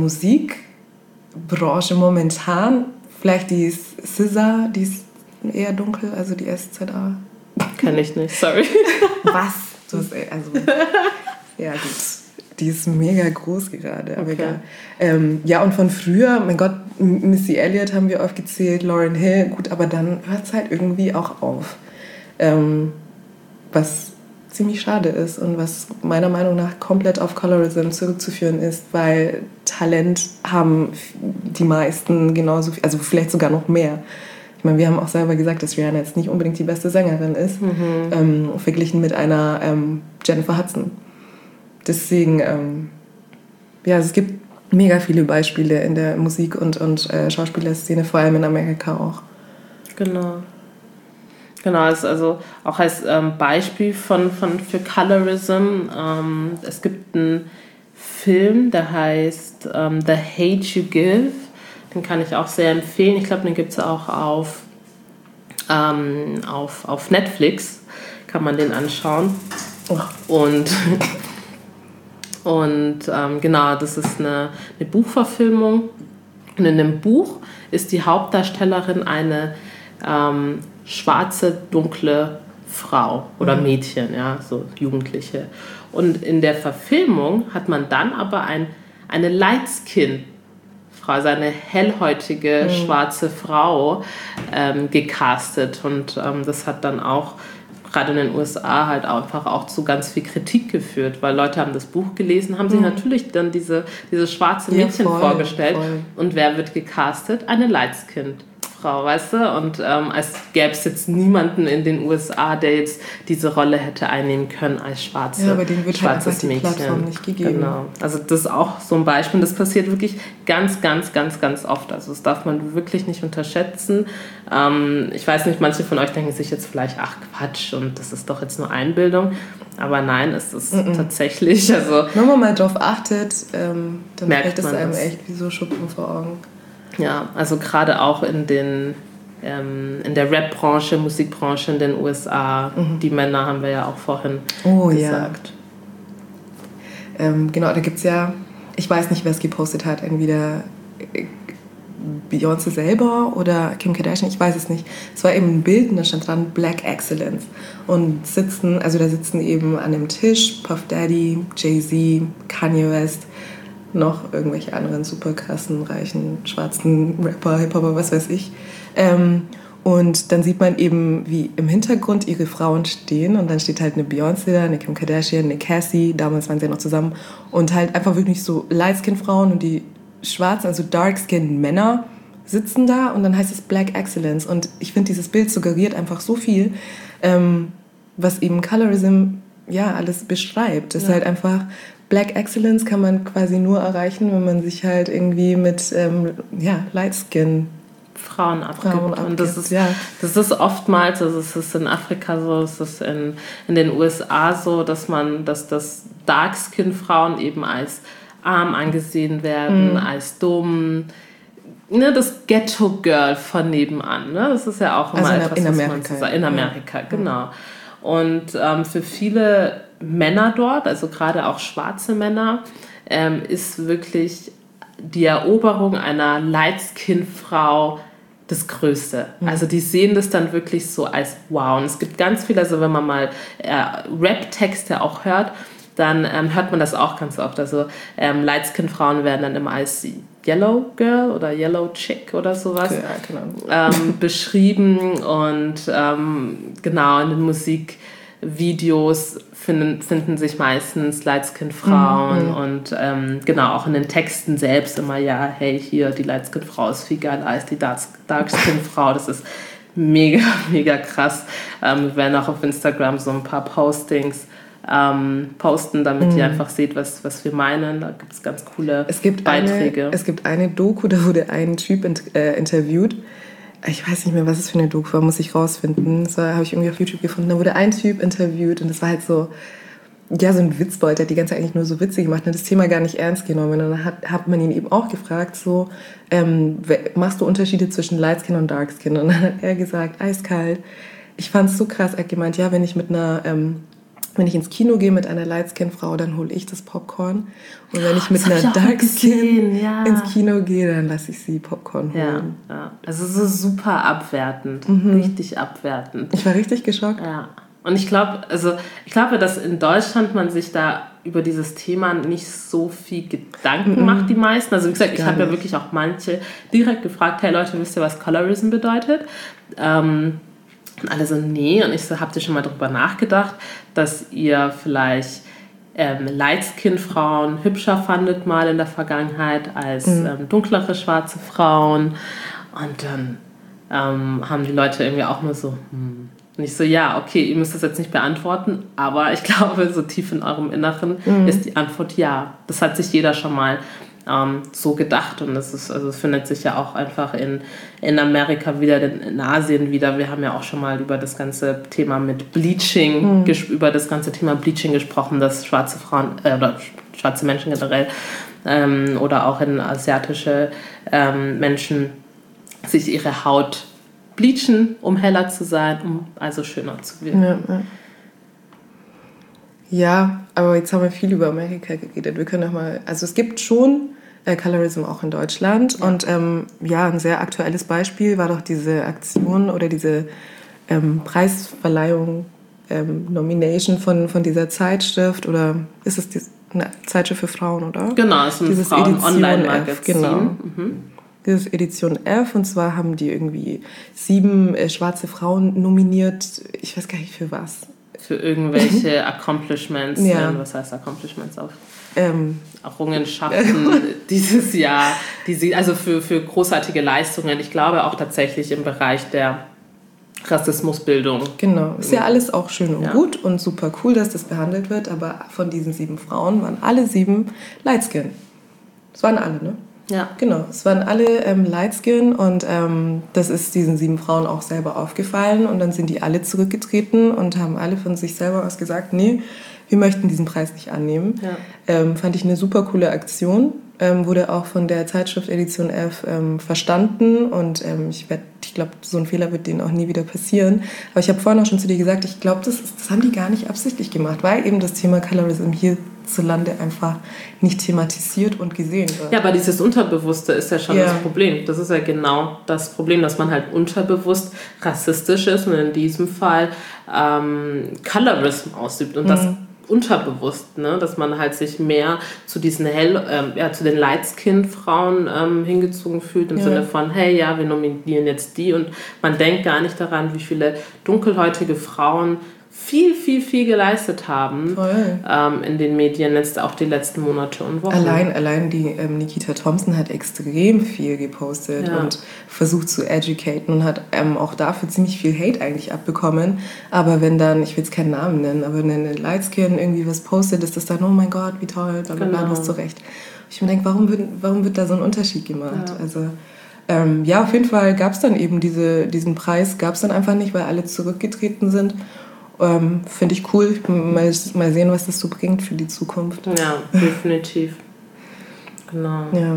Musikbranche momentan, vielleicht die S Z A, die ist eher dunkel, also die S Z A. Kenn ich nicht, sorry. Was? Du hast, also, ja, gut. Die ist mega groß gerade. Aber okay. ähm, ja, und von früher, mein Gott, Missy Elliott haben wir aufgezählt, Lauryn Hill. Gut, aber dann hört es halt irgendwie auch auf. Ähm, was ziemlich schade ist und was meiner Meinung nach komplett auf Colorism zurückzuführen ist, weil Talent haben die meisten genauso viel, also vielleicht sogar noch mehr. Ich meine, wir haben auch selber gesagt, dass Rihanna jetzt nicht unbedingt die beste Sängerin ist, mhm. ähm, verglichen mit einer ähm, Jennifer Hudson. Deswegen, ähm, ja, es gibt mega viele Beispiele in der Musik- und, und äh, Schauspielerszene, vor allem in Amerika auch. Genau. Genau, ist also auch als ähm, Beispiel von, von, für Colorism. Ähm, es gibt einen Film, der heißt ähm, The Hate You Give. Den kann ich auch sehr empfehlen. Ich glaube, den gibt es auch auf, ähm, auf, auf Netflix. Kann man den anschauen. Oh. Und, und ähm, genau, das ist eine, eine Buchverfilmung. Und in dem Buch ist die Hauptdarstellerin eine ähm, schwarze, dunkle Frau oder Mädchen, ja, so Jugendliche. Und in der Verfilmung hat man dann aber ein, eine Light-Skin-Frau, also eine hellhäutige, mhm. schwarze Frau ähm, gecastet. Und ähm, das hat dann auch gerade in den U S A halt einfach auch zu ganz viel Kritik geführt, weil Leute haben das Buch gelesen, haben sich mhm. natürlich dann diese, diese schwarze Mädchen ja, voll, vorgestellt. Voll. Und wer wird gecastet? Eine Light-Skin Frau, weißt du? Und ähm, als gäbe es jetzt niemanden in den U S A, der jetzt diese Rolle hätte einnehmen können als schwarze, ja, aber denen wird schwarzes halt die Mädchen. Plattform nicht gegeben. Genau. Also das ist auch so ein Beispiel. Das passiert wirklich ganz, ganz, ganz, ganz oft. Also das darf man wirklich nicht unterschätzen. Ähm, ich weiß nicht, manche von euch denken sich jetzt vielleicht, ach Quatsch, und das ist doch jetzt nur Einbildung. Aber nein, es ist Mm-mm. tatsächlich. Also, wenn man mal drauf achtet, ähm, dann merkt fällt es einem das. echt wie so Schuppen vor Augen. Ja, also gerade auch in den ähm, in der Rap-Branche, Musikbranche in den U S A, mhm. die Männer haben wir ja auch vorhin oh, gesagt. Ja. Ähm, genau, da gibt es ja, ich weiß nicht, wer es gepostet hat, entweder Beyoncé selber oder Kim Kardashian, ich weiß es nicht. Es war eben ein Bild und da stand dran Black Excellence. Und sitzen, also da sitzen eben an dem Tisch Puff Daddy, Jay-Z, Kanye West, noch irgendwelche anderen super krassen, reichen, schwarzen Rapper, Hip-Hopper, was weiß ich. Ähm, und dann sieht man eben, wie im Hintergrund ihre Frauen stehen und dann steht halt eine Beyoncé da, eine Kim Kardashian, eine Cassie, damals waren sie ja noch zusammen und halt einfach wirklich so Light-Skin-Frauen und die schwarzen, also Dark-Skin-Männer sitzen da und dann heißt es Black Excellence und ich finde, dieses Bild suggeriert einfach so viel, ähm, was eben Colorism ja alles beschreibt. Das ist ja. halt einfach Black Excellence kann man quasi nur erreichen, wenn man sich halt irgendwie mit ähm, ja, Light-Skin Frauen abgibt. Frauen abgibt. Und das ist, ja. das ist oftmals, also es ist in Afrika so, es ist in, in den U S A so, dass man, dass das Dark-Skin-Frauen eben als arm angesehen werden, mhm. als dumm. Ne, das Ghetto-Girl von nebenan. Ne? Das ist ja auch immer also etwas, in was Amerika, man so sagt. In Amerika, ja. genau. Und ähm, für viele Männer dort, also gerade auch schwarze Männer, ähm, ist wirklich die Eroberung einer Light-Skin-Frau das Größte. Mhm. Also die sehen das dann wirklich so als wow. Und es gibt ganz viele, also wenn man mal äh, Rap-Texte auch hört, dann ähm, hört man das auch ganz oft. Also ähm, Light-Skin-Frauen werden dann immer als Yellow Girl oder Yellow Chick oder sowas okay, ja, ähm, beschrieben. Und ähm, genau, in den Musikvideos finden, finden sich meistens Light-Skin-Frauen mhm. und ähm, genau, auch in den Texten selbst immer, ja, hey, hier, die Light-Skin-Frau ist viel geiler als die Dark-Skin-Frau. Das ist mega, mega krass. Ähm, wir werden auch auf Instagram so ein paar Postings ähm, posten, damit mhm. ihr einfach seht, was, was wir meinen. Da gibt es ganz coole es gibt Beiträge. Eine, es gibt eine Doku, da wurde ein Typ int- äh, interviewt. Ich weiß nicht mehr, was es für eine Doku war, muss ich rausfinden. Das habe ich irgendwie auf YouTube gefunden. Da wurde ein Typ interviewt und das war halt so, ja, so ein Witzbold, der hat die ganze Zeit eigentlich nur so Witze gemacht, hat das Thema gar nicht ernst genommen. Und dann hat, hat man ihn eben auch gefragt, so, ähm, machst du Unterschiede zwischen Lightskin und Darkskin? Und dann hat er gesagt, eiskalt. Ich fand es so krass, er hat gemeint, ja, wenn ich mit einer, ähm, wenn ich ins Kino gehe mit einer Lightskin-Frau, dann hole ich das Popcorn. Und wenn ich mit oh, einer Darkskin ja. ins Kino gehe, dann lasse ich sie Popcorn holen. Ja, ja. Also so super abwertend, mhm. richtig abwertend. Ich war richtig geschockt. Ja. Und ich glaube, also ich glaube, dass in Deutschland man sich da über dieses Thema nicht so viel Gedanken mhm. macht, die meisten. Also wie gesagt, ich habe ja wirklich auch manche direkt gefragt, hey Leute, wisst ihr, was Colorism bedeutet? Ähm, und alle so, nee. Und ich so, habt ihr schon mal darüber nachgedacht, dass ihr vielleicht ähm, Light-Skin-Frauen hübscher fandet mal in der Vergangenheit als mhm. ähm, dunklere schwarze Frauen? Und dann ähm, haben die Leute irgendwie auch nur so, hm. Und ich so, ja, okay, ihr müsst das jetzt nicht beantworten, aber ich glaube, so tief in eurem Inneren mhm. ist die Antwort ja. Das hat sich jeder schon mal ähm, so gedacht und das ist, also es findet sich ja auch einfach in, in Amerika wieder, in Asien wieder. Wir haben ja auch schon mal über das ganze Thema mit Bleaching, mhm. ges- über das ganze Thema Bleaching gesprochen, dass schwarze Frauen, äh, oder schwarze Menschen generell ähm, oder auch in asiatische ähm, Menschen sich ihre Haut bleachen, um heller zu sein, um also schöner zu wirken. Ja, ja. ja, aber jetzt haben wir viel über Amerika geredet. Wir können doch mal, also es gibt schon äh, Colorism auch in Deutschland ja. und ähm, ja, ein sehr aktuelles Beispiel war doch diese Aktion oder diese ähm, Preisverleihung, ähm, Nomination von, von dieser Zeitschrift oder ist es die, eine Zeitschrift für Frauen, oder? Genau, es ist ein Frauen-Online-Magazin. Genau. Mhm. Das ist Edition F und zwar haben die irgendwie sieben äh, schwarze Frauen nominiert. Ich weiß gar nicht für was. Für irgendwelche Accomplishments. Ja. Ähm, was heißt Accomplishments auf? Ähm. Errungenschaften dieses Jahr. Die sie, also für, für großartige Leistungen. Ich glaube auch tatsächlich im Bereich der Rassismusbildung. Genau. Ist ja alles auch schön und ja. gut und super cool, dass das behandelt wird. Aber von diesen sieben Frauen waren alle sieben Lightskin. Das waren alle, ne? Ja. Genau, es waren alle ähm, Lightskin und ähm, das ist diesen sieben Frauen auch selber aufgefallen und dann sind die alle zurückgetreten und haben alle von sich selber aus gesagt, nee, wir möchten diesen Preis nicht annehmen. Ja. Ähm, fand ich eine super coole Aktion, ähm, wurde auch von der Zeitschrift Edition F ähm, verstanden und ähm, ich, ich glaube, so ein Fehler wird denen auch nie wieder passieren. Aber ich habe vorhin auch schon zu dir gesagt, ich glaube, das, das haben die gar nicht absichtlich gemacht, weil eben das Thema Colorism hierzulande einfach nicht thematisiert und gesehen wird. Ja, aber dieses Unterbewusste ist ja schon ja. das Problem. Das ist ja genau das Problem, dass man halt unterbewusst rassistisch ist und in diesem Fall ähm, Colorism ausübt und mhm. das unterbewusst, ne? Dass man halt sich mehr zu diesen hell, ähm, ja, zu den Light-Skin-Frauen ähm, hingezogen fühlt, im ja. Sinne von, hey, ja, wir nominieren jetzt die und man denkt gar nicht daran, wie viele dunkelhäutige Frauen viel, viel, viel geleistet haben ähm, in den Medien, jetzt auch die letzten Monate und Wochen. Allein, allein die ähm, Nikita Thompson hat extrem viel gepostet ja. und versucht zu educaten und hat ähm, auch dafür ziemlich viel Hate eigentlich abbekommen. Aber wenn dann, ich will jetzt keinen Namen nennen, aber wenn eine Lightskin irgendwie was postet, ist das dann, oh mein Gott, wie toll, da genau. war das zurecht. Ich mir denke, warum wird, warum wird da so ein Unterschied gemacht? Ja. Also ähm, ja, auf jeden Fall gab es dann eben diese, diesen Preis, gab es dann einfach nicht, weil alle zurückgetreten sind. Ähm, Finde ich cool. Mal, mal sehen, was das so bringt für die Zukunft. Ja, definitiv. Genau. Ja.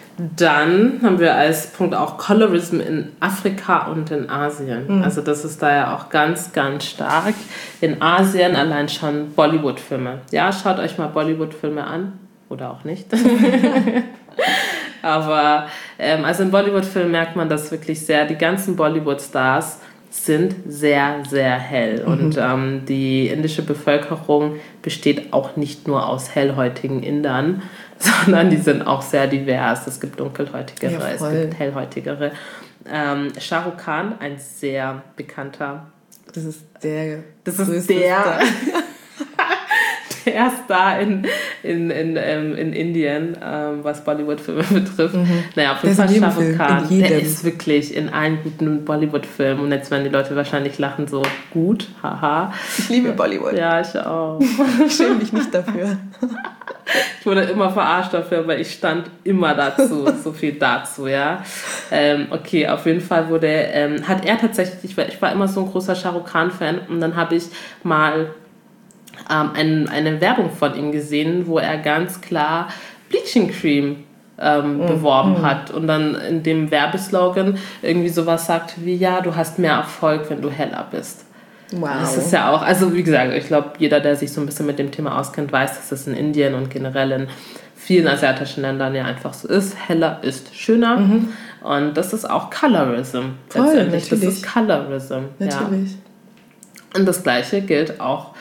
Dann haben wir als Punkt auch Colorism in Afrika und in Asien. Mhm. Also das ist da ja auch ganz, ganz stark. In Asien allein schon Bollywood-Filme. Ja, schaut euch mal Bollywood-Filme an. Oder auch nicht. Aber ähm, also in Bollywood-Filmen merkt man das wirklich sehr. Die ganzen Bollywood-Stars sind sehr, sehr hell. Mhm. Und ähm, die indische Bevölkerung besteht auch nicht nur aus hellhäutigen Indern, sondern die sind auch sehr divers. Es gibt dunkelhäutigere, ja, es gibt hellhäutigere. Ähm, Shah Rukh Khan, ein sehr bekannter... Das ist der... Das ist der... der Star in, in, in, in, in Indien, ähm, was Bollywood-Filme betrifft. Mhm. Naja, auf jeden Fall Shah Rukh Khan, der ist wirklich in allen guten Bollywood-Filmen. Und jetzt werden die Leute wahrscheinlich lachen, so gut, haha. Ich liebe Bollywood. Ja, ich auch. Ich schäme mich nicht dafür. Ich wurde immer verarscht dafür, aber ich stand immer dazu, so viel dazu, ja. Ähm, okay, auf jeden Fall wurde, ähm, hat er tatsächlich, ich war, ich war immer so ein großer Shah Rukh Khan-Fan und dann habe ich mal ähm, ein, eine Werbung von ihm gesehen, wo er ganz klar Bleaching Cream ähm, mm, beworben mm. hat und dann in dem Werbeslogan irgendwie sowas sagt wie, ja, du hast mehr Erfolg, wenn du heller bist. Wow. Das ist ja auch, also wie gesagt, ich glaube, jeder, der sich so ein bisschen mit dem Thema auskennt, weiß, dass es in Indien und generell in vielen asiatischen Ländern ja einfach so ist. Heller ist schöner. Mhm. Und das ist auch Colorism. Voll, letztendlich. Natürlich. Das ist Colorism. Natürlich. Ja. Und das Gleiche gilt auch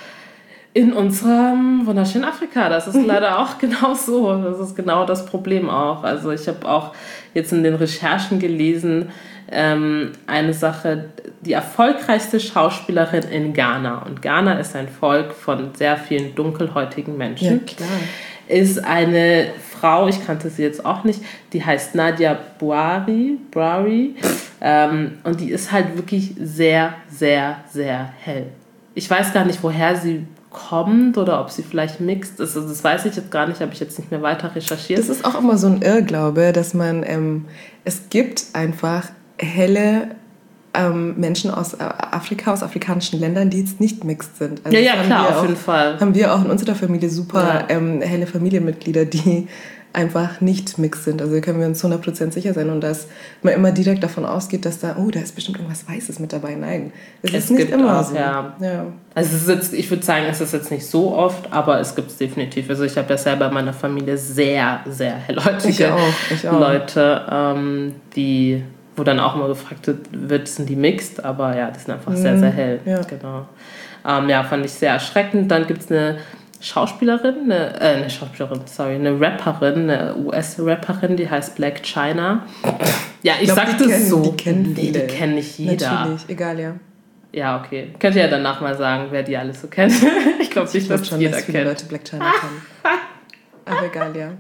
in unserem wunderschönen Afrika. Das ist leider auch genau so. Das ist genau das Problem auch. Also ich habe auch jetzt in den Recherchen gelesen, ähm, eine Sache, die erfolgreichste Schauspielerin in Ghana, und Ghana ist ein Volk von sehr vielen dunkelhäutigen Menschen, ja, klar. ist eine Frau, ich kannte sie jetzt auch nicht, die heißt Nadia Buari, Buari ähm, und die ist halt wirklich sehr, sehr, sehr hell. Ich weiß gar nicht, woher sie kommt oder ob sie vielleicht mixed ist. Also das weiß ich jetzt gar nicht, habe ich jetzt nicht mehr weiter recherchiert. Das ist auch immer so ein Irrglaube, dass man, ähm, es gibt einfach helle ähm, Menschen aus Afrika, aus afrikanischen Ländern, die jetzt nicht mixed sind. Also ja, ja, klar, auf auch, jeden Fall. Haben wir auch in unserer Familie super ja. ähm, helle Familienmitglieder, die einfach nicht mixed sind. Also da können wir uns hundert Prozent sicher sein und dass man immer direkt davon ausgeht, dass da, oh, da ist bestimmt irgendwas Weißes mit dabei. Nein, es, es ist nicht immer auch, so. Ja. Ja. Also es ist jetzt, ich würde sagen, es ist jetzt nicht so oft, aber es gibt es definitiv. Also ich habe ja selber in meiner Familie sehr, sehr hellhäutige ich auch, ich auch. Leute, ähm, die, wo dann auch immer gefragt wird, sind die mixed, aber ja, die sind einfach mhm. sehr, sehr hell. Ja. Genau. Ähm, ja, fand ich sehr erschreckend. Dann gibt es eine Schauspielerin, eine, äh, eine Schauspielerin, sorry, eine Rapperin, eine U S-Rapperin, die heißt Black China. Ja, ich, ich glaub, sag das kennen, so. Die kennen nee, die kennt nicht jeder. Natürlich, egal, ja. Ja, okay. Könnt ihr ja danach mal sagen, wer die alles so kennt. Ich glaube nicht, dass schon, jeder dass viele kennt. Leute Black China kennen. Aber egal, ja.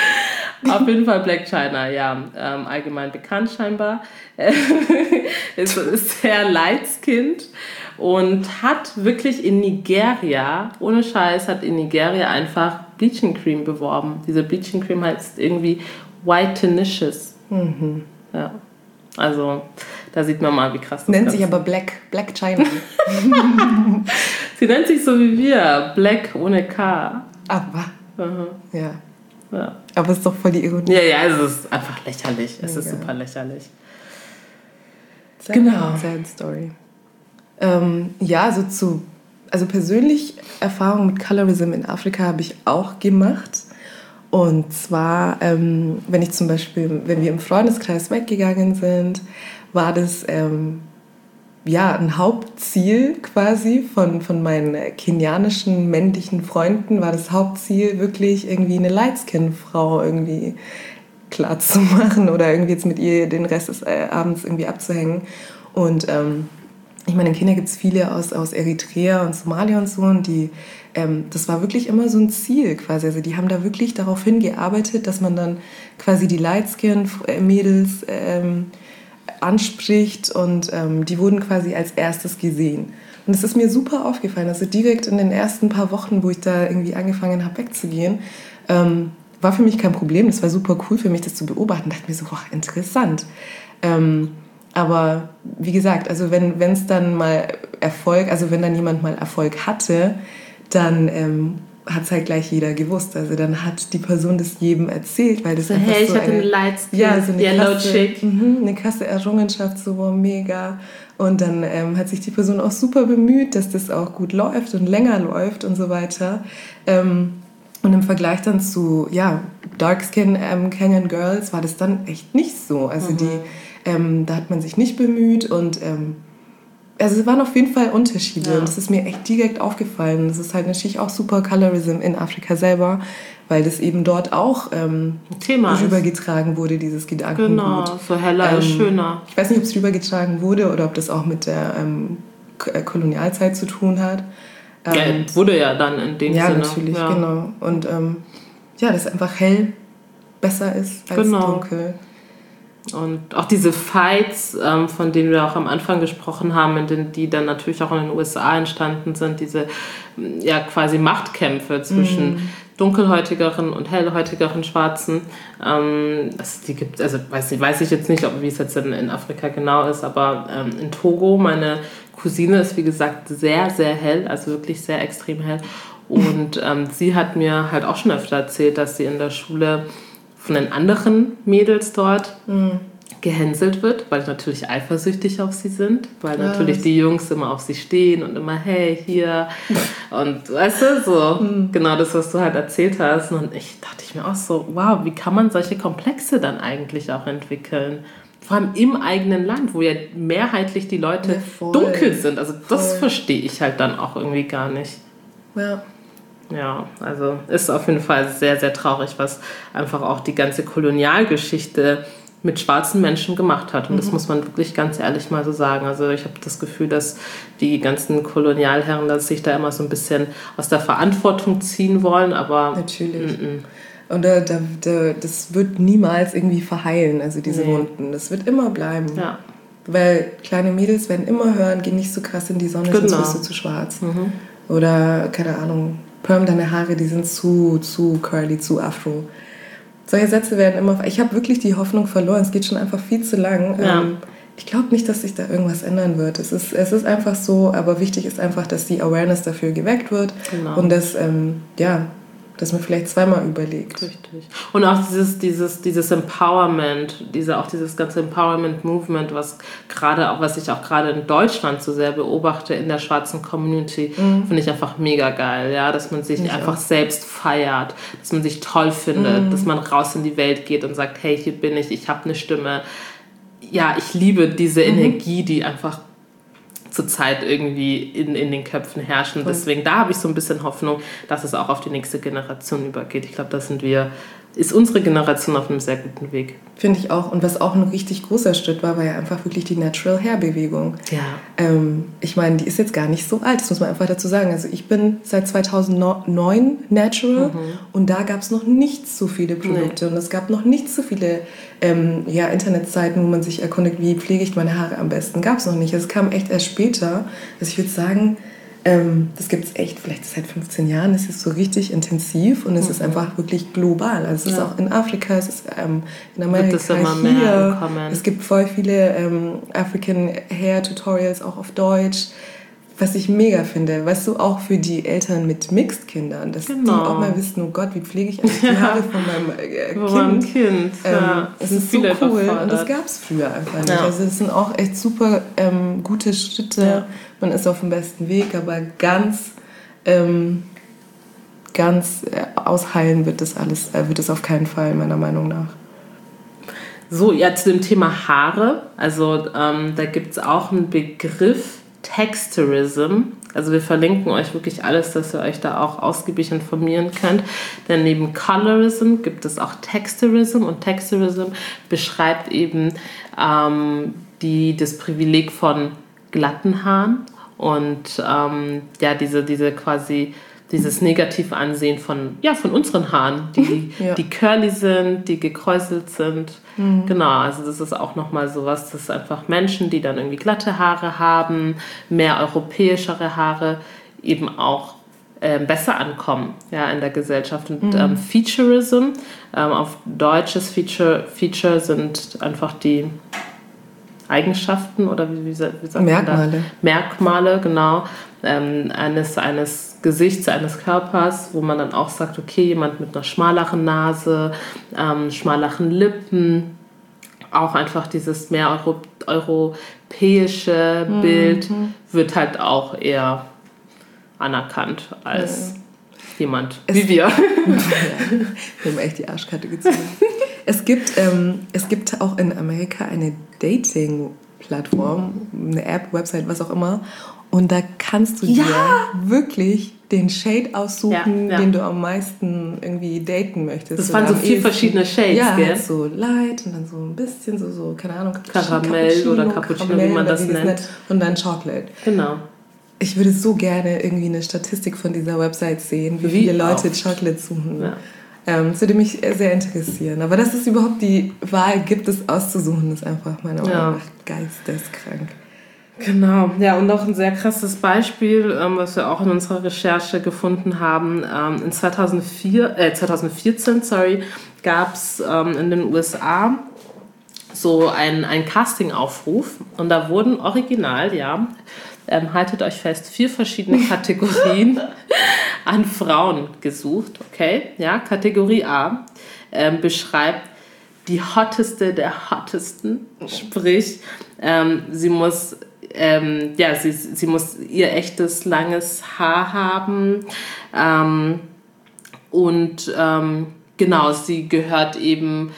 Auf jeden Fall Black China, ja. Ähm, allgemein bekannt scheinbar. ist, ist sehr light-skinned und hat wirklich in Nigeria, ohne Scheiß, hat in Nigeria einfach Bleaching Cream beworben. Diese Bleaching Cream heißt irgendwie Whitenicious. Mhm. Ja. Also, da sieht man mal, wie krass das nennt ist. sich aber Black, Black China. Sie nennt sich so wie wir, Black ohne K. Aber, mhm. ja. Ja. Aber es ist doch voll die Ironie. Ja, ja, es ist einfach lächerlich. Es ja. ist super lächerlich. Sad, genau. Sad Story. Ähm, ja, so zu, also persönlich Erfahrungen mit Colorism in Afrika habe ich auch gemacht. Und zwar, ähm, wenn ich zum Beispiel, wenn wir im Freundeskreis weggegangen sind, war das ähm, ja ein Hauptziel quasi von, von meinen kenianischen männlichen Freunden, war das Hauptziel wirklich irgendwie eine Lightskin-Frau irgendwie klar zu machen oder irgendwie jetzt mit ihr den Rest des äh, Abends irgendwie abzuhängen. Und ähm, ich meine, in Kenia gibt es viele aus, aus Eritrea und Somalia und so, und die, ähm, das war wirklich immer so ein Ziel quasi. Also die haben da wirklich darauf hingearbeitet, dass man dann quasi die Lightskin-Mädels ähm, anspricht, und ähm, die wurden quasi als erstes gesehen. Und das ist mir super aufgefallen. Also direkt in den ersten paar Wochen, wo ich da irgendwie angefangen habe wegzugehen, ähm, war für mich kein Problem. Das war super cool für mich, das zu beobachten. Ich dachte mir so, boah, interessant. Ähm, aber wie gesagt, also wenn es dann mal Erfolg, also wenn dann jemand mal Erfolg hatte, dann ähm, hat es halt gleich jeder gewusst. Also dann hat die Person das jedem erzählt, weil das so, einfach hey, so ich hatte eine, eine Lightskin, ja, so eine Yellow krasse, Chick. mh, eine krasse Errungenschaft, so wow, mega. Und dann ähm, hat sich die Person auch super bemüht, dass das auch gut läuft und länger läuft und so weiter. Ähm, Und im Vergleich dann zu, ja, Dark-Skin ähm, Kenyan Girls war das dann echt nicht so. Also mhm. die, ähm, da hat man sich nicht bemüht und ähm, also es waren auf jeden Fall Unterschiede. Ja. Und das ist mir echt direkt aufgefallen. Das ist halt natürlich auch super Colorism in Afrika selber, weil das eben dort auch ähm, Thema rübergetragen wurde, dieses Gedankengut. Genau, so heller ähm, ist schöner. Ich weiß nicht, ob es rübergetragen wurde oder ob das auch mit der ähm, Kolonialzeit zu tun hat. Ähm, ja, wurde ja dann in dem ja, Sinne. Natürlich, ja, natürlich, genau. Und ähm, ja, dass einfach hell besser ist als genau. dunkel. Und auch diese Fights, ähm, von denen wir auch am Anfang gesprochen haben, in denen, die dann natürlich auch in den U S A entstanden sind, diese ja quasi Machtkämpfe zwischen mm. dunkelhäutigeren und hellhäutigeren Schwarzen. Ähm, das, die gibt, also weiß, nicht, weiß ich jetzt nicht, ob, wie es jetzt in, in Afrika genau ist, aber ähm, in Togo, meine Cousine ist wie gesagt sehr, sehr hell, also wirklich sehr extrem hell. Und ähm, sie hat mir halt auch schon öfter erzählt, dass sie in der Schule von den anderen Mädels dort mm. gehänselt wird, weil natürlich eifersüchtig auf sie sind, weil ja, natürlich die Jungs immer auf sie stehen und immer, hey, hier und weißt du, so mm. genau das, was du halt erzählt hast. Und ich dachte ich mir auch so, wow, wie kann man solche Komplexe dann eigentlich auch entwickeln? Vor allem im eigenen Land, wo ja mehrheitlich die Leute ja, dunkel sind. Also das voll. Verstehe ich halt dann auch irgendwie gar nicht. Ja. Ja, also ist auf jeden Fall sehr, sehr traurig, was einfach auch die ganze Kolonialgeschichte mit schwarzen Menschen gemacht hat. Und mhm. das muss man wirklich ganz ehrlich mal so sagen. Also ich habe das Gefühl, dass die ganzen Kolonialherren dass sich da immer so ein bisschen aus der Verantwortung ziehen wollen, aber... Natürlich. M-m. Und da, da, da, das wird niemals irgendwie verheilen, also diese nee. Wunden. Das wird immer bleiben. Ja. Weil kleine Mädels werden immer hören, geh nicht so krass in die Sonne, genau. sonst wirst du zu schwarz. Mhm. Oder, keine Ahnung... Perm, deine Haare, die sind zu, zu curly, zu afro. Solche Sätze werden immer... Ich habe wirklich die Hoffnung verloren. Es geht schon einfach viel zu lang. Ja. Ähm, ich glaube nicht, dass sich da irgendwas ändern wird. Es ist, es ist einfach so, aber wichtig ist einfach, dass die Awareness dafür geweckt wird. Genau. Und dass, ähm, ja, dass man vielleicht zweimal überlegt. Richtig. Und auch dieses, dieses, dieses Empowerment, diese, auch dieses ganze Empowerment-Movement, was gerade auch, was ich auch gerade in Deutschland so sehr beobachte in der schwarzen Community, mhm. finde ich einfach mega geil, ja, dass man sich ich einfach auch. selbst feiert, dass man sich toll findet, mhm. dass man raus in die Welt geht und sagt, hey, hier bin ich, ich habe eine Stimme. Ja, ich liebe diese mhm. Energie, die einfach zurzeit irgendwie in, in den Köpfen herrschen. Deswegen, da habe ich so ein bisschen Hoffnung, dass es auch auf die nächste Generation übergeht. Ich glaube, da sind wir, ist unsere Generation auf einem sehr guten Weg. Finde ich auch. Und was auch ein richtig großer Schritt war, war ja einfach wirklich die Natural Hair Bewegung. Ja. Ähm, ich meine, die ist jetzt gar nicht so alt, das muss man einfach dazu sagen. Also ich bin seit zweitausendneun natural mhm. und da gab es noch nicht so viele Produkte nee. und es gab noch nicht so viele ähm, ja, Internetseiten, wo man sich erkundigt, wie pflege ich meine Haare am besten. Gab es noch nicht. Es kam echt erst später. Also ich würde sagen, Ähm, das gibt es echt vielleicht seit fünfzehn Jahren. Es ist so richtig intensiv und es mhm. ist einfach wirklich global. Also es ja. ist auch in Afrika, es ist ähm, in Amerika, es immer hier. Mehr es gibt voll viele ähm, African Hair Tutorials, auch auf Deutsch. Was ich mega finde, weißt du, auch für die Eltern mit Mixed-Kindern, dass genau. die auch mal wissen, oh Gott, wie pflege ich eigentlich die Haare von meinem äh, Kind. Von kind. Ähm, ja. Es ist so cool gefordert. Und das gab es früher einfach nicht. Ja. Also das sind auch echt super ähm, gute Schritte. Ja. Man ist auf dem besten Weg, aber ganz, ähm, ganz äh, ausheilen wird das alles, äh, wird das auf keinen Fall, meiner Meinung nach. So, ja, zu dem Thema Haare. Also ähm, da gibt es auch einen Begriff, Texturism. Also wir verlinken euch wirklich alles, dass ihr euch da auch ausgiebig informieren könnt. Denn neben Colorism gibt es auch Texturism und Texturism beschreibt eben ähm, die, das Privileg von glatten Haaren und ähm, ja, diese, diese quasi dieses negative Ansehen von, ja, von unseren Haaren, die, ja. die curly sind, die gekräuselt sind. Mhm. Genau, also das ist auch nochmal sowas, dass einfach Menschen, die dann irgendwie glatte Haare haben, mehr europäischere Haare, eben auch äh, besser ankommen, ja, in der Gesellschaft. Und mhm. ähm, Featurism, ähm, auf deutsches Feature, Feature sind einfach die Eigenschaften oder wie, wie sagt Merkmale. man das? Merkmale, genau, ähm, eines, eines Gesichts, eines Körpers, wo man dann auch sagt, okay, jemand mit einer schmaleren Nase, ähm, schmaleren Lippen, auch einfach dieses mehr Euro, europäische Bild mhm. wird halt auch eher anerkannt als... Jemand, es, wie wir. Ja, wir haben echt die Arschkarte gezogen. Es gibt, ähm, es gibt auch in Amerika eine Dating-Plattform, eine App, Website, was auch immer. Und da kannst du Ja. dir wirklich den Shade aussuchen, Ja, ja. den du am meisten irgendwie daten möchtest. Das waren so vier ehesten, verschiedene Shades, ja, gell? Halt so light und dann so ein bisschen so, so keine Ahnung, Karamell oder Cappuccino, wie man das nennt. Und dann Chocolate. Genau. Ich würde so gerne irgendwie eine Statistik von dieser Website sehen, wie, wie viele Leute auch. Chocolate suchen. Ja. Ähm, das würde mich sehr interessieren. Aber dass es überhaupt die Wahl gibt, es auszusuchen, ist einfach meiner Meinung nach ja. geisteskrank. Genau, ja, und noch ein sehr krasses Beispiel, ähm, was wir auch in unserer Recherche gefunden haben. Ähm, in zweitausendvier, äh, zweitausendvierzehn sorry, gab es ähm, in den U S A so einen, einen Casting-Aufruf und da wurden original, ja, ähm, haltet euch fest, vier verschiedene Kategorien an Frauen gesucht, okay? Ja, Kategorie A ähm, beschreibt die hotteste der hottesten, sprich, ähm, sie muss Ähm, ja, sie, sie muss ihr echtes, langes Haar haben ähm, und ähm, genau, sie gehört eben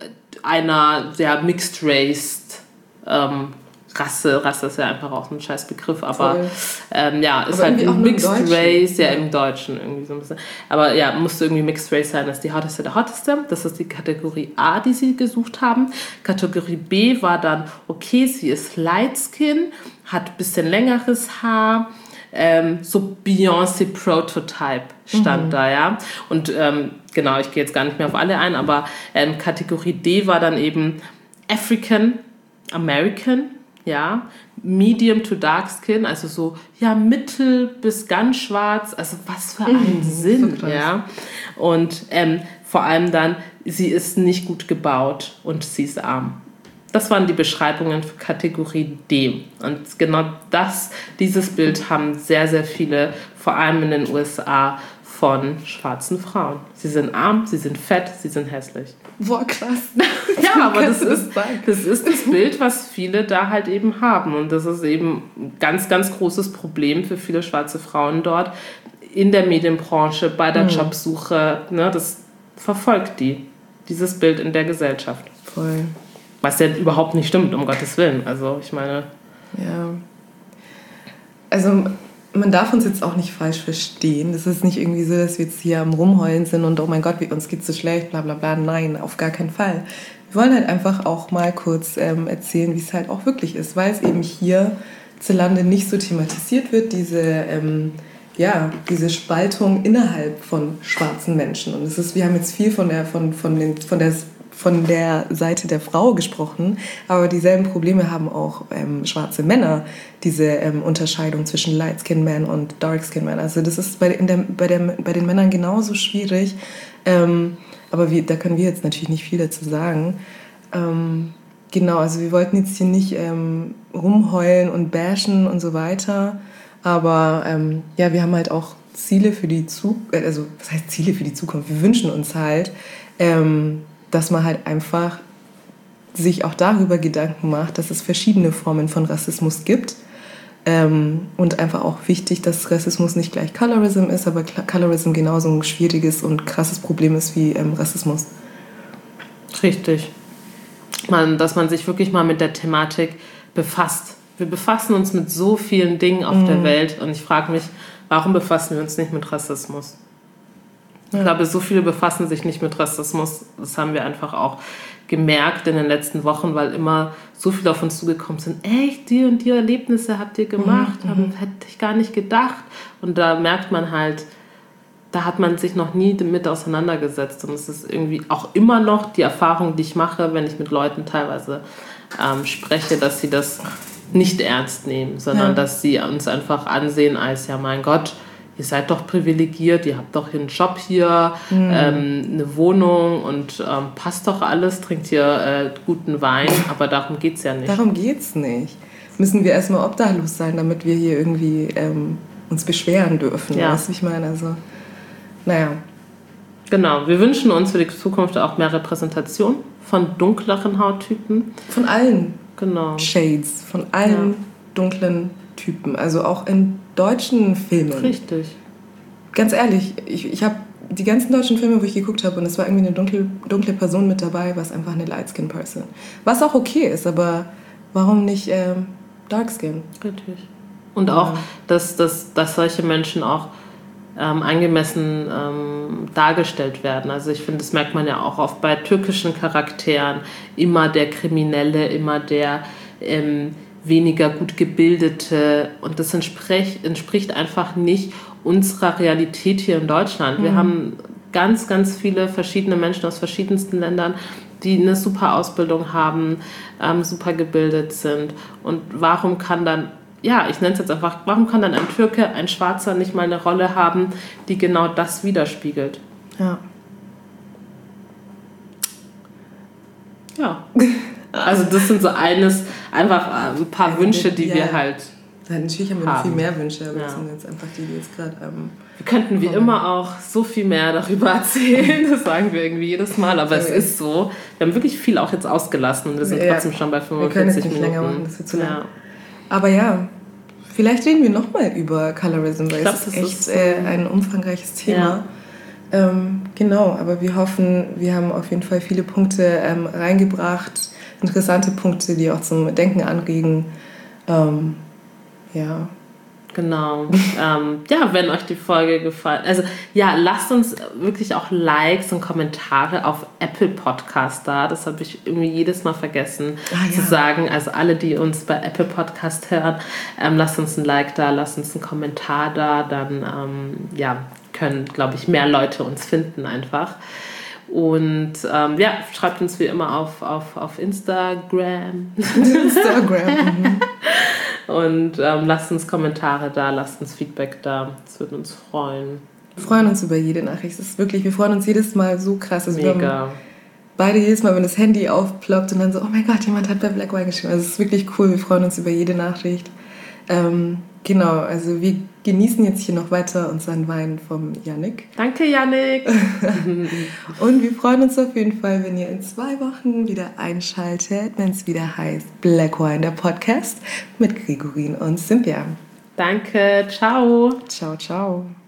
einer sehr Mixed Race ähm, Rasse, Rasse ist ja einfach auch ein scheiß Begriff, aber ähm, ja, ist aber halt ein Mixed Race, ja, im Deutschen irgendwie so ein bisschen. Aber ja, musste irgendwie Mixed Race sein, das ist die hotteste der hotteste. Das ist die Kategorie A, die sie gesucht haben. Kategorie B war dann, okay, sie ist Light Skin, hat ein bisschen längeres Haar, ähm, so Beyoncé Prototype stand mhm. da, ja. Und ähm, genau, ich gehe jetzt gar nicht mehr auf alle ein, aber ähm, Kategorie D war dann eben African American, ja, Medium to Dark Skin, also so, ja, mittel bis ganz schwarz, also was für ein mhm, Sinn, so ja. Und ähm, vor allem dann, sie ist nicht gut gebaut und sie ist arm. Das waren die Beschreibungen für Kategorie D. Und genau das, dieses Bild haben sehr, sehr viele, vor allem in den U S A, von schwarzen Frauen. Sie sind arm, sie sind fett, sie sind hässlich. Boah, krass. Ja, aber das ist, das ist das Bild, was viele da halt eben haben. Und das ist eben ein ganz, ganz großes Problem für viele schwarze Frauen dort in der Medienbranche, bei der mhm. Jobsuche. Ne, das verfolgt die, dieses Bild in der Gesellschaft. Voll. Was ja überhaupt nicht stimmt, um Gottes Willen. Also ich meine... Ja. Also... Man darf uns jetzt auch nicht falsch verstehen. Das ist nicht irgendwie so, dass wir jetzt hier am Rumheulen sind und oh mein Gott, uns geht's so schlecht, bla bla bla. Nein, auf gar keinen Fall. Wir wollen halt einfach auch mal kurz ähm, erzählen, wie es halt auch wirklich ist, weil es eben hierzulande nicht so thematisiert wird, diese, ähm, ja, diese Spaltung innerhalb von schwarzen Menschen. Und es ist, wir haben jetzt viel von der, von, von den, von der von der Seite der Frau gesprochen, aber dieselben Probleme haben auch ähm, schwarze Männer, diese ähm, Unterscheidung zwischen Light-Skin-Man und Dark-Skin-Man. Also das ist bei, in der, bei, der, bei den Männern genauso schwierig, ähm, aber wir, da können wir jetzt natürlich nicht viel dazu sagen. Ähm, genau, also wir wollten jetzt hier nicht ähm, rumheulen und bashen und so weiter, aber ähm, ja, wir haben halt auch Ziele für die Zukunft, also was heißt Ziele für die Zukunft? Wir wünschen uns halt, ähm, dass man halt einfach sich auch darüber Gedanken macht, dass es verschiedene Formen von Rassismus gibt. Ähm, und einfach auch wichtig, dass Rassismus nicht gleich Colorism ist, aber Colorism genauso ein schwieriges und krasses Problem ist wie ähm, Rassismus. Richtig. Man, dass man sich wirklich mal mit der Thematik befasst. Wir befassen uns mit so vielen Dingen auf mm. der Welt und ich frage mich, warum befassen wir uns nicht mit Rassismus? Ich glaube, so viele befassen sich nicht mit Rassismus. Das haben wir einfach auch gemerkt in den letzten Wochen, weil immer so viele auf uns zugekommen sind. Echt, die und die Erlebnisse habt ihr gemacht? Mhm. Hätte ich gar nicht gedacht. Und da merkt man halt, da hat man sich noch nie damit auseinandergesetzt. Und es ist irgendwie auch immer noch die Erfahrung, die ich mache, wenn ich mit Leuten teilweise ähm, spreche, dass sie das nicht ernst nehmen, sondern ja. dass sie uns einfach ansehen als, ja mein Gott, ihr seid doch privilegiert, ihr habt doch einen Job hier, mhm. ähm, eine Wohnung und ähm, passt doch alles, trinkt hier äh, guten Wein, aber darum geht's ja nicht. Darum geht's nicht. Müssen wir erstmal obdachlos sein, damit wir hier irgendwie ähm, uns beschweren dürfen, ja. weißt du, ich meine, also, naja. Genau, wir wünschen uns für die Zukunft auch mehr Repräsentation von dunkleren Hauttypen. Von allen genau. Shades, von allen ja. dunklen Typen, also auch in deutschen Filmen. Richtig. ganz ehrlich, ich, ich habe die ganzen deutschen Filme, wo ich geguckt habe, und es war irgendwie eine dunkle, dunkle Person mit dabei, war es einfach eine Light-Skin-Person. Was auch okay ist, aber warum nicht ähm, Dark-Skin? Richtig. Und auch, dass, dass, dass solche Menschen auch ähm, angemessen ähm, dargestellt werden. Also ich finde, das merkt man ja auch oft bei türkischen Charakteren. Immer der Kriminelle, immer der ähm, weniger gut gebildete. Und das entspricht, entspricht einfach nicht unserer Realität hier in Deutschland. Wir mhm. haben ganz, ganz viele verschiedene Menschen aus verschiedensten Ländern, die eine super Ausbildung haben, ähm, super gebildet sind. Und warum kann dann, ja, ich nenne es jetzt einfach, warum kann dann ein Türke, ein Schwarzer nicht mal eine Rolle haben, die genau das widerspiegelt? Ja. Ja. Also das sind so eines, einfach ein paar also Wünsche, die ja, wir halt ja, natürlich haben wir noch viel mehr Wünsche, aber ja. das sind jetzt einfach die, die jetzt gerade... Ähm, wir könnten wie kommen. immer auch so viel mehr darüber erzählen, das sagen wir irgendwie jedes Mal, aber ja, es ist so. Wir haben wirklich viel auch jetzt ausgelassen und wir sind ja. trotzdem schon bei fünfundvierzig Minuten. Wir können es nicht länger machen, das wird zu lang. Ja. Aber ja, vielleicht reden wir nochmal über Colorism, weil glaub, es ist echt ist, äh, ein umfangreiches Thema. Ja. Ähm, genau, aber wir hoffen, wir haben auf jeden Fall viele Punkte ähm, reingebracht, interessante Punkte, die auch zum Denken anregen. Ähm, ja. Genau. ähm, ja, wenn euch die Folge gefallen, also ja, lasst uns wirklich auch Likes und Kommentare auf Apple Podcast da. Das habe ich irgendwie jedes Mal vergessen ah, zu ja. sagen. Also alle, die uns bei Apple Podcast hören, ähm, lasst uns ein Like da, lasst uns einen Kommentar da. Dann ähm, ja, können, glaube ich, mehr Leute uns finden einfach. Und ähm, ja, schreibt uns wie immer auf, auf, auf Instagram. Instagram. Mhm. Und ähm, lasst uns Kommentare da, lasst uns Feedback da. Das würde uns freuen. Wir freuen uns über jede Nachricht. Das ist wirklich, wir freuen uns jedes Mal so krass. Also Mega. Wir haben beide jedes Mal, wenn das Handy aufploppt und dann so, oh mein Gott, jemand hat bei Black Wine geschrieben. Also es ist wirklich cool, wir freuen uns über jede Nachricht. Ähm, genau, also wir genießen jetzt hier noch weiter unseren Wein vom Yannick. Danke, Yannick. Und wir freuen uns auf jeden Fall, wenn ihr in zwei Wochen wieder einschaltet, wenn es wieder heißt Black Wine, der Podcast mit Gregorin und Cynthia. Danke, ciao. Ciao, ciao.